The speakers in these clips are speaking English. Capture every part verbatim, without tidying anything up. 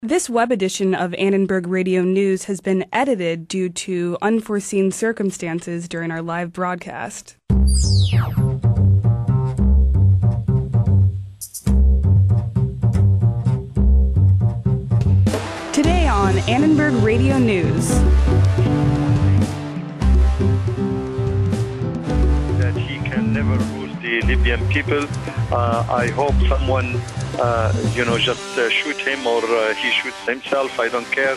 This web edition of Annenberg Radio News has been edited due to unforeseen circumstances during our live broadcast. Today on Annenberg Radio News. That he can never lose the Libyan people. Uh, I hope someone Uh, you know, just uh, shoot him or uh, he shoots himself. I don't care.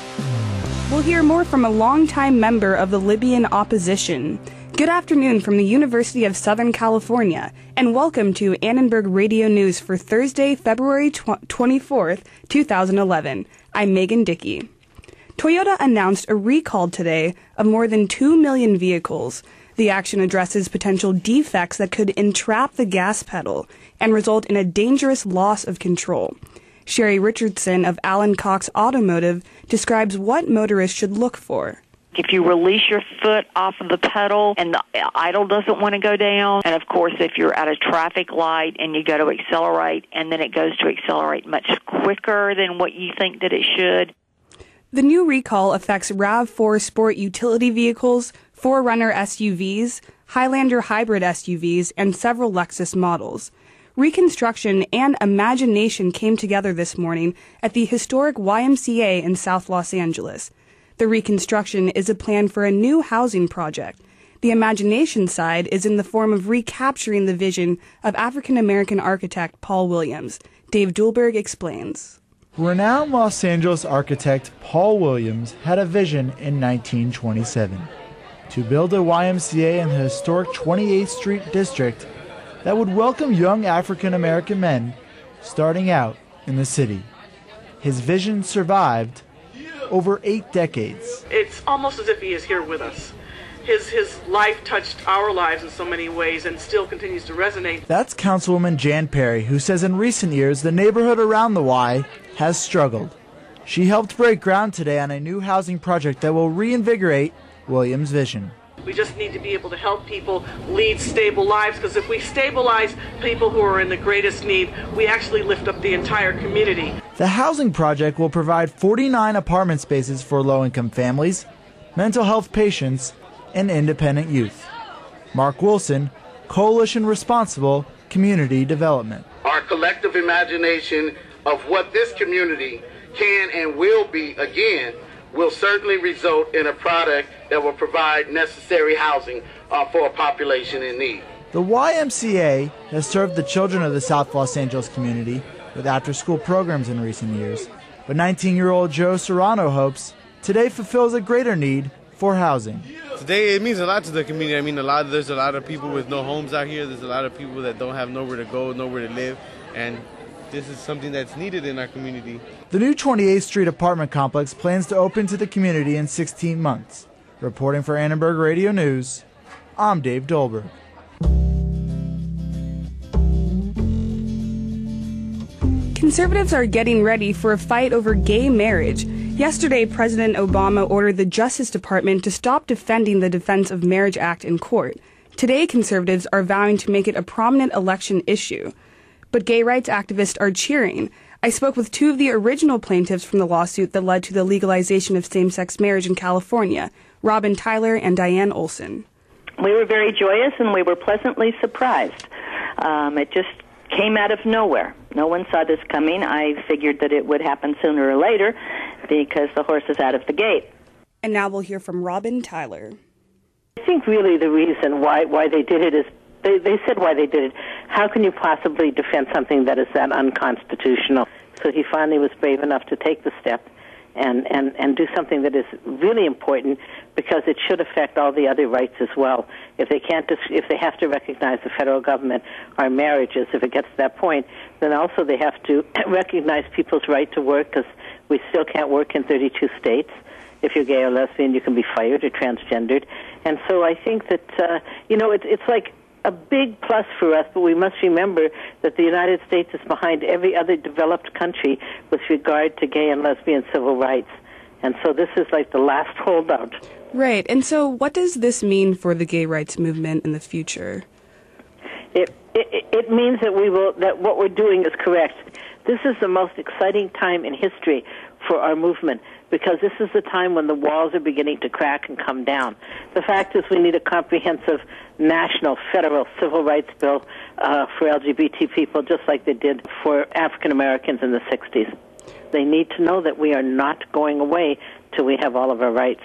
We'll hear more from a longtime member of the Libyan opposition. Good afternoon from the University of Southern California, and welcome to Annenberg Radio News for Thursday, February twenty-fourth, twenty eleven. I'm Megan Dickey. Toyota announced a recall today of more than two million vehicles. The action addresses potential defects that could entrap the gas pedal and result in a dangerous loss of control. Sherry Richardson of Allen Cox Automotive describes what motorists should look for. If you release your foot off of the pedal and the idle doesn't want to go down, and of course if you're at a traffic light and you go to accelerate and then it goes to accelerate much quicker than what you think that it should. The new recall affects RAV four sport utility vehicles, four runner S U Vs, Highlander hybrid S U Vs, and several Lexus models. Reconstruction and imagination came together this morning at the historic Y M C A in South Los Angeles. The reconstruction is a plan for a new housing project. The imagination side is in the form of recapturing the vision of African-American architect Paul Williams. Dave Dulberg explains. Renowned Los Angeles architect Paul Williams had a vision in nineteen twenty-seven to build a Y M C A in the historic twenty-eighth Street district that would welcome young African-American men starting out in the city. His vision survived over eight decades. It's almost as if he is here with us. His, his life touched our lives in so many ways and still continues to resonate. That's Councilwoman Jan Perry, who says in recent years the neighborhood around the Y has struggled. She helped break ground today on a new housing project that will reinvigorate Williams' vision. We just need to be able to help people lead stable lives, because if we stabilize people who are in the greatest need, we actually lift up the entire community. The housing project will provide forty-nine apartment spaces for low-income families, mental health patients, and independent youth. Mark Wilson, Coalition Responsible Community Development. Our collective imagination of what this community can and will be again will certainly result in a product that will provide necessary housing uh, for a population in need. The Y M C A has served the children of the South Los Angeles community with after-school programs in recent years, but nineteen-year-old Joe Serrano hopes today fulfills a greater need for housing. Today it means a lot to the community. I mean, a lot. There's a lot of people with no homes out here. There's a lot of people that don't have nowhere to go, nowhere to live, and this is something that's needed in our community. The new twenty-eighth Street apartment complex plans to open to the community in sixteen months. Reporting for Annenberg Radio News, I'm Dave Dolberg. Conservatives are getting ready for a fight over gay marriage. Yesterday, President Obama ordered the Justice Department to stop defending the Defense of Marriage Act in court. Today, conservatives are vowing to make it a prominent election issue. But gay rights activists are cheering. I spoke with two of the original plaintiffs from the lawsuit that led to the legalization of same-sex marriage in California, Robin Tyler and Diane Olson. We were very joyous and we were pleasantly surprised. Um, it just came out of nowhere. No one saw this coming. I figured that it would happen sooner or later because the horse is out of the gate. And now we'll hear from Robin Tyler. I think really the reason why, why they did it is They, they said why they did it. How can you possibly defend something that is that unconstitutional? So he finally was brave enough to take the step and, and, and do something that is really important because it should affect all the other rights as well. If they can't, if they have to recognize the federal government, our marriages, if it gets to that point, then also they have to recognize people's right to work because we still can't work in thirty-two states. If you're gay or lesbian, you can be fired or transgendered. And so I think that, uh, you know, it's it's like a big plus for us, but we must remember that the United States is behind every other developed country with regard to gay and lesbian civil rights. And so this is like the last holdout. Right. And so what does this mean for the gay rights movement in the future? It, it, it means that we will, that what we're doing is correct. This is the most exciting time in history for our movement, because this is the time when the walls are beginning to crack and come down. The fact is we need a comprehensive national federal civil rights bill uh, for L G B T people, just like they did for African Americans in the sixties. They need to know that we are not going away till we have all of our rights.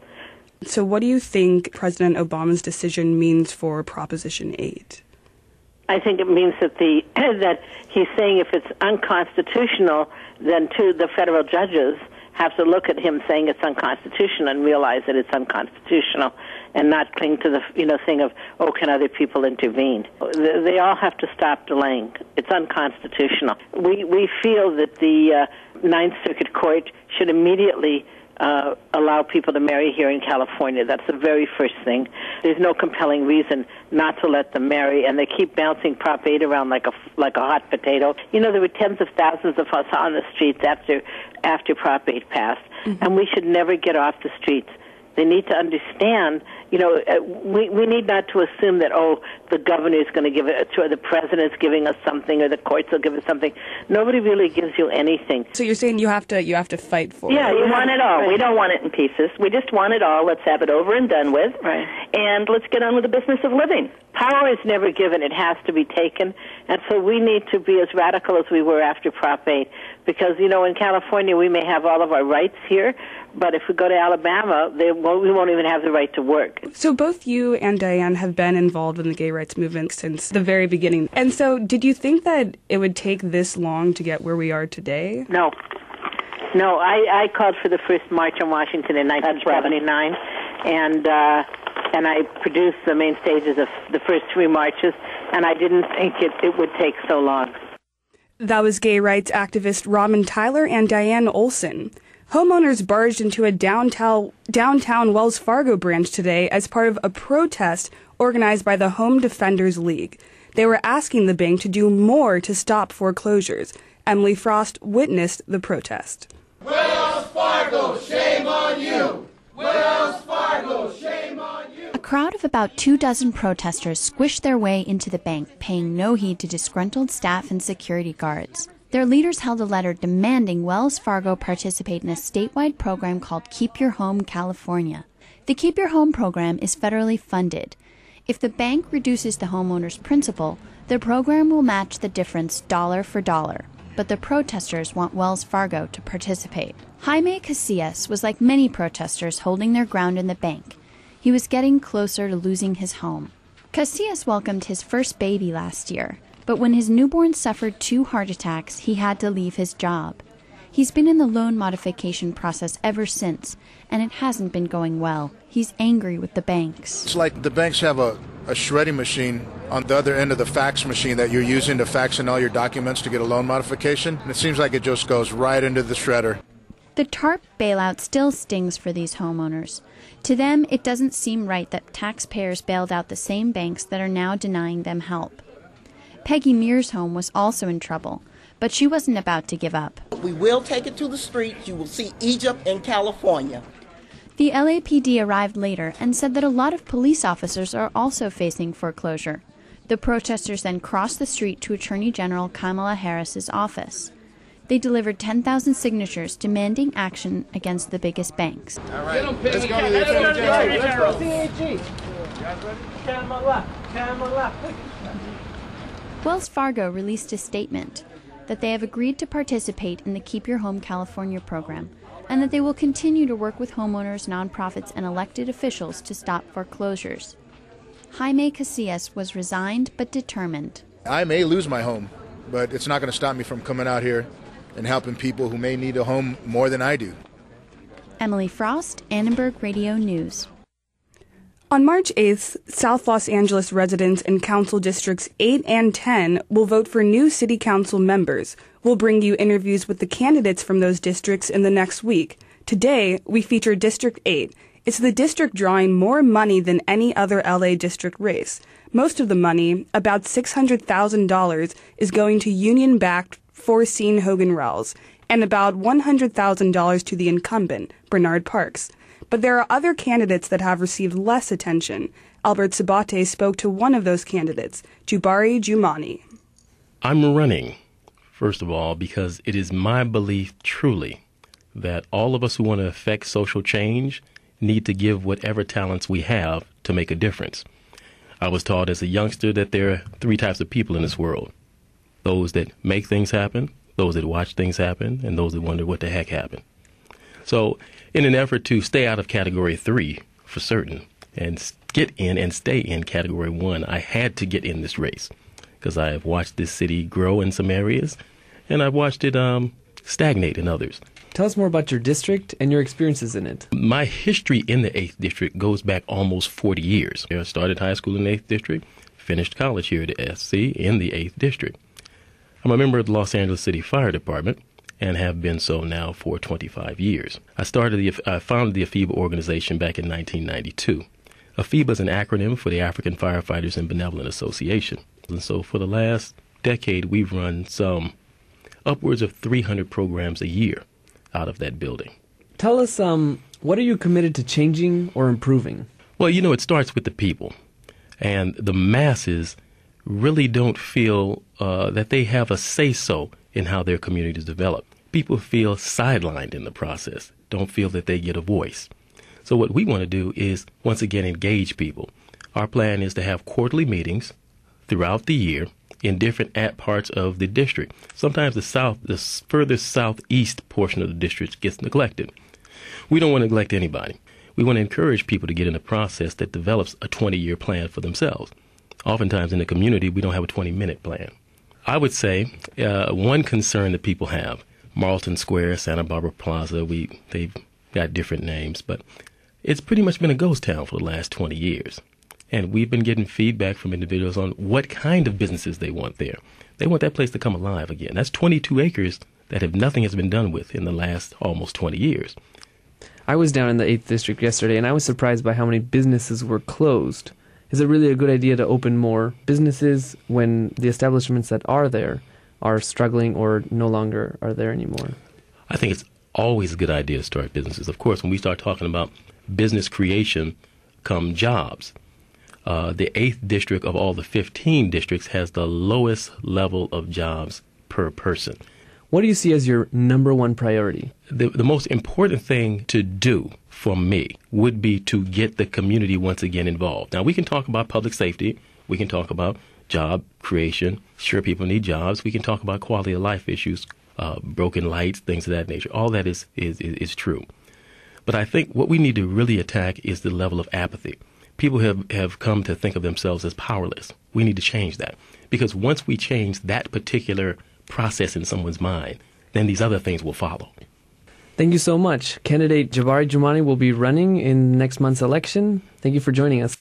So what do you think President Obama's decision means for Proposition eight? I think it means that the that he's saying if it's unconstitutional, then too the federal judges have to look at him saying it's unconstitutional and realize that it's unconstitutional, and not cling to the you know thing of, oh, can other people intervene? They all have to stop delaying. It's unconstitutional. We we feel that the uh, Ninth Circuit Court should immediately Uh, allow people to marry here in California. That's the very first thing. There's no compelling reason not to let them marry, and they keep bouncing Prop eight around like a like a hot potato. You know, there were tens of thousands of us on the streets after after Prop eight passed, mm-hmm. and we should never get off the streets. They need to understand, you know, uh, we, we need not to assume that, oh, the governor is going to give it, or the president's giving us something, or the courts will give us something. Nobody really gives you anything. So you're saying you have to you have to fight for yeah, it? Yeah, you want it all. We don't want it in pieces. We just want it all. Let's have it over and done with. Right. And let's get on with the business of living. Power is never given. It has to be taken. And so we need to be as radical as we were after Prop eight. Because, you know, in California we may have all of our rights here, but if we go to Alabama, they won't, we won't even have the right to work. So both you and Diane have been involved in the gay rights movement since the very beginning. And so did you think that it would take this long to get where we are today? No. No, I, I called for the first march on Washington in nineteen seventy-nine, and uh, and I produced the main stages of the first three marches, and I didn't think it, it would take so long. That was gay rights activist Robin Tyler and Diane Olson. Homeowners barged into a downtown, downtown Wells Fargo branch today as part of a protest organized by the Home Defenders League. They were asking the bank to do more to stop foreclosures. Emily Frost witnessed the protest. Wells Fargo, shame on you! Wells Fargo, shame on you! A crowd of about two dozen protesters squished their way into the bank, paying no heed to disgruntled staff and security guards. Their leaders held a letter demanding Wells Fargo participate in a statewide program called Keep Your Home California. The Keep Your Home program is federally funded. If the bank reduces the homeowner's principal, the program will match the difference dollar for dollar. But the protesters want Wells Fargo to participate. Jaime Casillas was like many protesters holding their ground in the bank. He was getting closer to losing his home. Casillas welcomed his first baby last year, but when his newborn suffered two heart attacks, he had to leave his job. He's been in the loan modification process ever since, and it hasn't been going well. He's angry with the banks. It's like the banks have a, a shredding machine on the other end of the fax machine that you're using to fax in all your documents to get a loan modification, and it seems like it just goes right into the shredder. The TARP bailout still stings for these homeowners. To them, it doesn't seem right that taxpayers bailed out the same banks that are now denying them help. Peggy Mears' home was also in trouble, but she wasn't about to give up. We will take it to the streets. You will see Egypt in California. The L A P D arrived later and said that a lot of police officers are also facing foreclosure. The protesters then crossed the street to Attorney General Kamala Harris's office. They delivered ten thousand signatures demanding action against the biggest banks. All right, let's go to the Attorney General. Let's go. C A G. Kamala, Kamala. Wells Fargo released a statement that they have agreed to participate in the Keep Your Home California program and that they will continue to work with homeowners, nonprofits, and elected officials to stop foreclosures. Jaime Casillas was resigned but determined. I may lose my home, but it's not going to stop me from coming out here and helping people who may need a home more than I do. Emily Frost, Annenberg Radio News. On March eighth, South Los Angeles residents in Council Districts eight and ten will vote for new city council members. We'll bring you interviews with the candidates from those districts in the next week. Today, we feature District eight. It's the district drawing more money than any other L A district race. Most of the money, about six hundred thousand dollars, is going to union-backed Forcine Hogan-Rels, and about one hundred thousand dollars to the incumbent, Bernard Parks. But there are other candidates that have received less attention. Albert Sabate spoke to one of those candidates, Jubari Jumani. I'm running First of all, because it is my belief truly that all of us who want to affect social change need to give whatever talents we have to make a difference. I was taught as a youngster that there are three types of people in this world. Those that make things happen, those that watch things happen, and those that wonder what the heck happened. So in an effort to stay out of category three for certain and get in and stay in category one, I had to get in this race because I have watched this city grow in some areas and I've watched it um, stagnate in others. Tell us more about your district and your experiences in it. My history in the eighth District goes back almost forty years. I started high school in the eighth District, finished college here at S C in the eighth District. I'm a member of the Los Angeles City Fire Department and have been so now for twenty-five years. I started the, I founded the AFIBA organization back in nineteen ninety-two. AFIBA is an acronym for the African Firefighters and Benevolent Association. And so for the last decade, we've run some upwards of three hundred programs a year out of that building. Tell us, um, what are you committed to changing or improving? Well, you know, it starts with the people. And the masses really don't feel uh, that they have a say-so in how their communities develop. People feel sidelined in the process, don't feel that they get a voice. So what we want to do is, once again, engage people. Our plan is to have quarterly meetings throughout the year in different at parts of the district. Sometimes the south, the furthest southeast portion of the district gets neglected. We don't want to neglect anybody. We want to encourage people to get in a process that develops a twenty-year plan for themselves. Oftentimes in the community, we don't have a twenty-minute plan. I would say uh, one concern that people have, Marlton Square, Santa Barbara Plaza, we they've got different names, but it's pretty much been a ghost town for the last twenty years. And we've been getting feedback from individuals on what kind of businesses they want there. They want that place to come alive again. That's twenty-two acres that have nothing has been done with in the last almost twenty years. I was down in the eighth District yesterday, and I was surprised by how many businesses were closed. Is it really a good idea to open more businesses when the establishments that are there are struggling or no longer are there anymore? I think it's always a good idea to start businesses. Of course, when we start talking about business creation, come jobs. Uh, the eighth District of all the fifteen districts has the lowest level of jobs per person. What do you see as your number one priority? The, the most important thing to do for me would be to get the community once again involved. Now, we can talk about public safety. We can talk about job creation. Sure, people need jobs. We can talk about quality of life issues, uh, broken lights, things of that nature. All that is, is, is, is true. But I think what we need to really attack is the level of apathy. People have, have come to think of themselves as powerless. We need to change that. Because once we change that particular process in someone's mind, then these other things will follow. Thank you so much. Candidate Jabari Jumani will be running in next month's election. Thank you for joining us.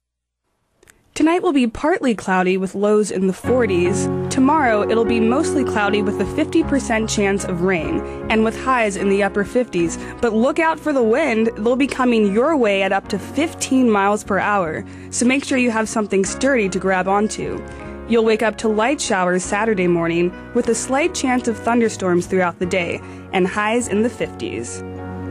Tonight will be partly cloudy with lows in the forties. Tomorrow it'll be mostly cloudy with a fifty percent chance of rain and with highs in the upper fifties. But look out for the wind. They'll be coming your way at up to fifteen miles per hour. So make sure you have something sturdy to grab onto. You'll wake up to light showers Saturday morning with a slight chance of thunderstorms throughout the day and highs in the fifties.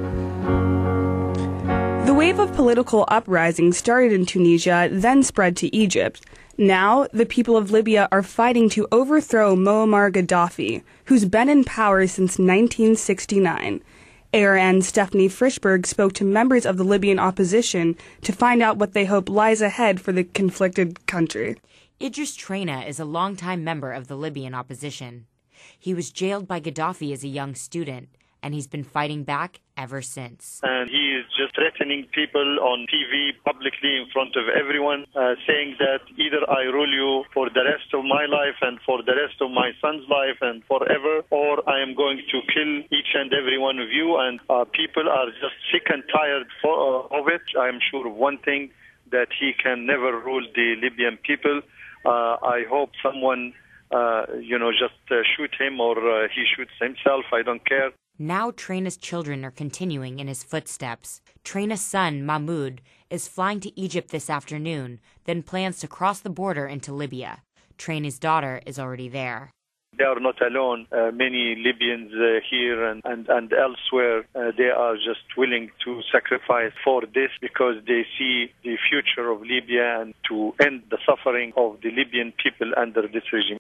The wave of political uprising started in Tunisia, then spread to Egypt. Now, the people of Libya are fighting to overthrow Muammar Gaddafi, who's been in power since nineteen sixty-nine. A R N's Stephanie Frischberg spoke to members of the Libyan opposition to find out what they hope lies ahead for the conflicted country. Idris Traina is a longtime member of the Libyan opposition. He was jailed by Gaddafi as a young student, and he's been fighting back ever since. And he is just threatening people on T V publicly in front of everyone, uh, saying that either I rule you for the rest of my life and for the rest of my son's life and forever, or I am going to kill each and every one of you. And uh, people are just sick and tired for, uh, of it. I am sure of one thing, that he can never rule the Libyan people. Uh, I hope someone, uh, you know, just uh, shoot him or uh, he shoots himself. I don't care. Now Traina's children are continuing in his footsteps. Traina's son, Mahmoud, is flying to Egypt this afternoon, then plans to cross the border into Libya. Traina's daughter is already there. They are not alone. Uh, many Libyans uh, here and, and, and elsewhere, uh, they are just willing to sacrifice for this because they see the future of Libya and to end the suffering of the Libyan people under this regime.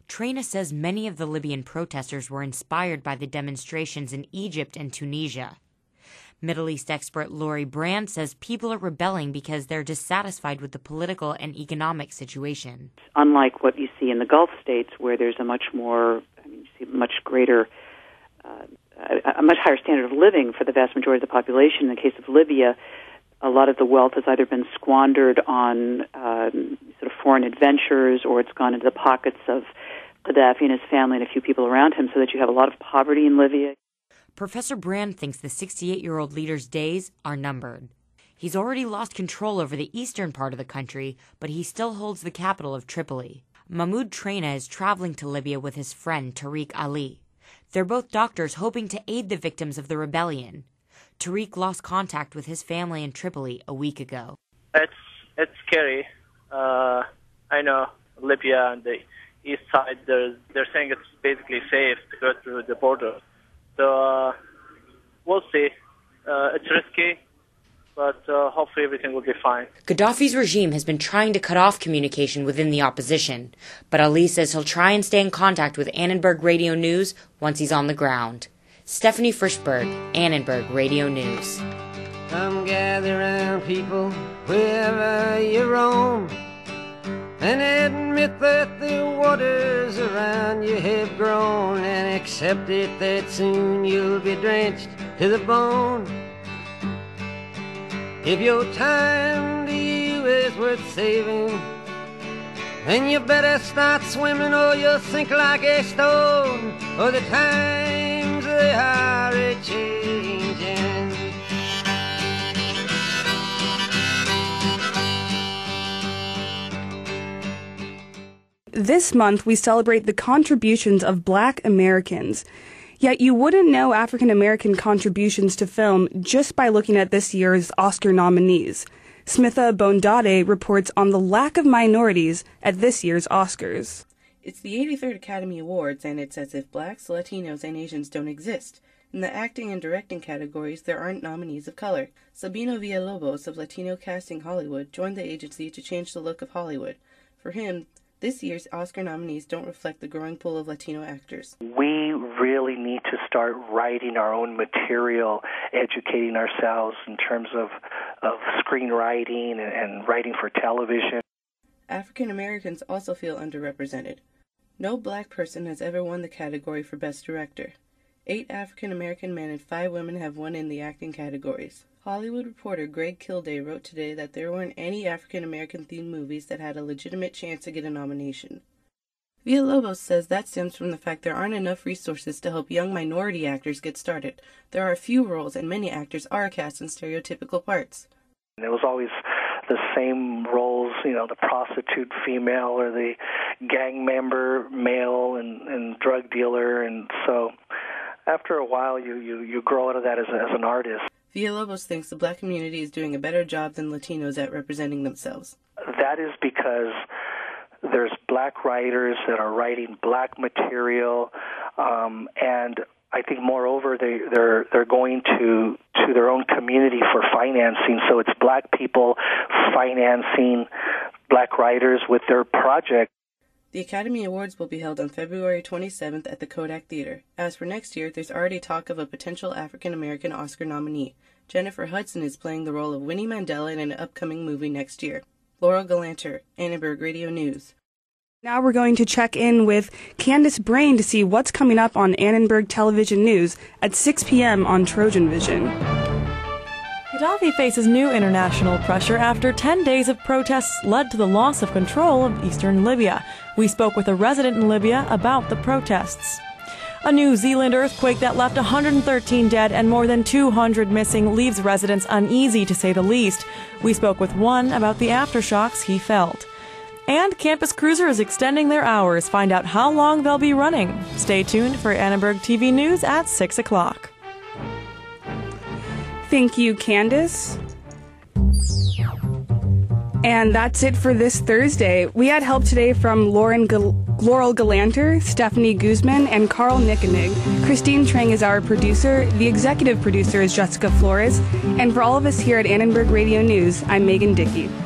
Traina says many of the Libyan protesters were inspired by the demonstrations in Egypt and Tunisia. Middle East expert Lori Brand says people are rebelling because they're dissatisfied with the political and economic situation. Unlike what you see in the Gulf states, where there's a much more, I mean, you see much greater, uh, a, a much higher standard of living for the vast majority of the population. In the case of Libya, a lot of the wealth has either been squandered on um, sort of foreign adventures, or it's gone into the pockets of Gaddafi and his family and a few people around him, so that you have a lot of poverty in Libya. Professor Brand thinks the sixty-eight-year-old leader's days are numbered. He's already lost control over the eastern part of the country, but he still holds the capital of Tripoli. Mahmoud Traina is traveling to Libya with his friend Tariq Ali. They're both doctors hoping to aid the victims of the rebellion. Tariq lost contact with his family in Tripoli a week ago. It's it's scary. Uh, I know Libya and the east side, they're, they're saying it's basically safe to go through the border. So uh, we'll see. Uh, it's risky, but uh, hopefully everything will be fine. Gaddafi's regime has been trying to cut off communication within the opposition, but Ali says he'll try and stay in contact with Annenberg Radio News once he's on the ground. Stephanie Frischberg, Annenberg Radio News. Come gather round, people, wherever you roam, and admit that the waters around you have grown, and accept it that soon you'll be drenched to the bone. If your time to you is worth saving, then you better start swimming or you'll sink like a stone, or the times they are a-changing. This month, we celebrate the contributions of Black Americans. Yet you wouldn't know African American contributions to film just by looking at this year's Oscar nominees. Smitha Bondade reports on the lack of minorities at this year's Oscars. It's the eighty-third Academy Awards, and it's as if Blacks, Latinos, and Asians don't exist. In the acting and directing categories, there aren't nominees of color. Sabino Villalobos of Latino Casting Hollywood joined the agency to change the look of Hollywood. For him, this year's Oscar nominees don't reflect the growing pool of Latino actors. We really need to start writing our own material, educating ourselves in terms of, of screenwriting and, and writing for television. African Americans also feel underrepresented. No Black person has ever won the category for Best Director. Eight African American men and five women have won in the acting categories. Hollywood reporter Greg Kilday wrote today that there weren't any African American themed movies that had a legitimate chance to get a nomination. Villalobos says that stems from the fact there aren't enough resources to help young minority actors get started. There are a few roles, and many actors are cast in stereotypical parts. It was always the same roles, you know, the prostitute female or the gang member male and, and drug dealer, and so after a while you, you, you grow out of that as, a, as an artist. Villalobos thinks the Black community is doing a better job than Latinos at representing themselves. That is because there's Black writers that are writing Black material, um, and I think moreover they, they're they're going to to their own community for financing. So it's Black people financing Black writers with their project. The Academy Awards will be held on February twenty-seventh at the Kodak Theater. As for next year, there's already talk of a potential African-American Oscar nominee. Jennifer Hudson is playing the role of Winnie Mandela in an upcoming movie next year. Laurel Galanter, Annenberg Radio News. Now we're going to check in with Candace Brain to see what's coming up on Annenberg Television News at six p.m. on Trojan Vision. Gaddafi faces new international pressure after ten days of protests led to the loss of control of eastern Libya. We spoke with a resident in Libya about the protests. A New Zealand earthquake that left one hundred thirteen dead and more than two hundred missing leaves residents uneasy, to say the least. We spoke with one about the aftershocks he felt. And Campus Cruiser is extending their hours. Find out how long they'll be running. Stay tuned for Annenberg T V News at six o'clock. Thank you, Candace. And that's it for this Thursday. We had help today from Lauren Gal- Laurel Galanter, Stephanie Guzman, and Carl Nickenig. Christine Trang is our producer. The executive producer is Jessica Flores. And for all of us here at Annenberg Radio News, I'm Megan Dickey.